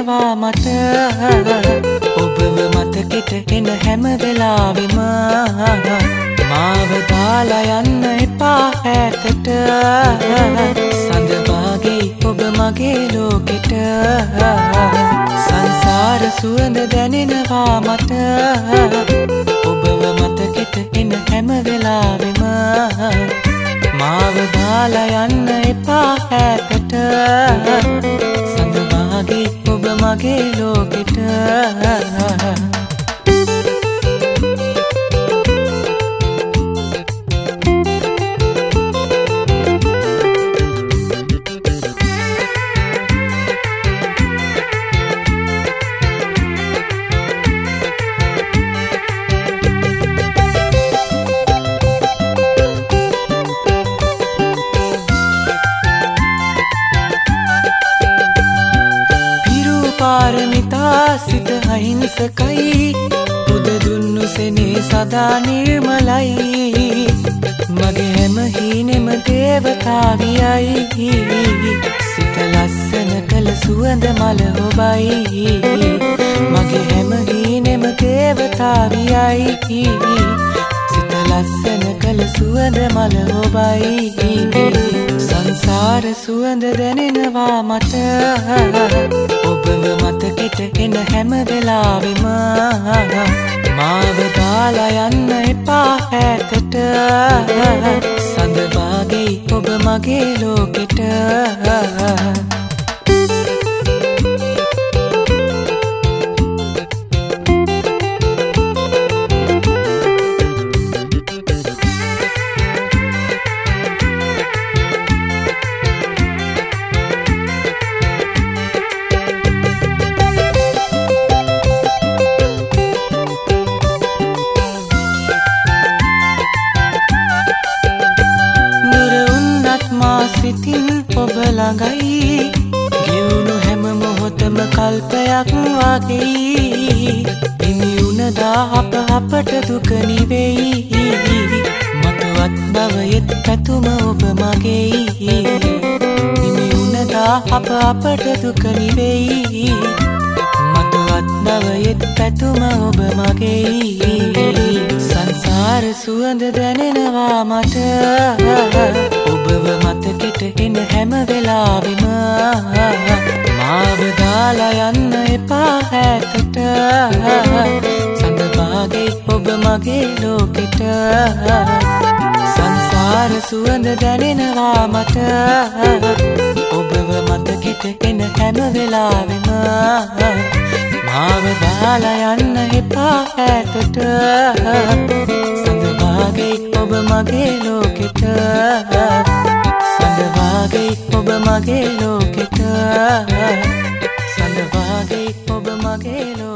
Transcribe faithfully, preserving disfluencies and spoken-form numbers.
දැනෙනවා මට ඔබව මතකෙට එන හැම වෙලාවෙම මාව දාලා යන්න එපා ඈතට සඳ වාගේ ඔබ මගේ ලෝකෙට සංසාර සුවඳ දැනෙනවා මට ඔබව මතකෙට එන හැම වෙලාවෙම මාව දාලා යන්න එපා ඈතට සඳ වාගේ ඔබ මගේ ලෝකෙට පාරමිතා සිත අහිංසකයි පුද දුන්නු සෙනේ සදා නිර්මලයි මගේ හැම හීනෙම දේවතාවියයි සිත ලස්සන කළ සුවඳ මල ඔබයි මගේ හැම හීනෙම දේවතාවියයි සිත ලස්සන කළ සුවඳ මල ඔබයි සංසාර සුවඳ දැනෙනවා මට ඔබව මතකෙට එන හැම වෙලාවෙම මාව දාලා යන්න එපා ඈතට සඳ වාගේ ඔබ මගේ ලෝකෙට සිතින් ඔබ ළඟයි ගෙවුණු හැම මොහොතම කල්පයක් වගේ හිමි වුණදා අප අපට දුක නිවෙයි මතවත් බවයෙත් පැතුම ඔබ මගෙයි හිමි වුණදා අප අපට දුක නිවෙයි මතවත් බවයෙත් පැතුම ඔබ මගෙයි සංසාර සුවඳ දැනෙනවා මට ඔබව මතකෙට එන හැම වෙලාවෙම මාව දාලා යන්න එපා ඈතට සඳ වාගේ ඔබ මගේ ලෝකෙට සංසාර සුවඳ දැනෙනවා මට ඔබව මතකෙට එන හැම වෙලාවෙම මාව දාලා යන්න එපා ඈතට සඳ වාගේ ඔබ මගේ ලෝකෙට සඳ වාගේ ඔබ මගේ ලෝකෙට සඳ වාගේ ඔබ මගේ ලෝකෙට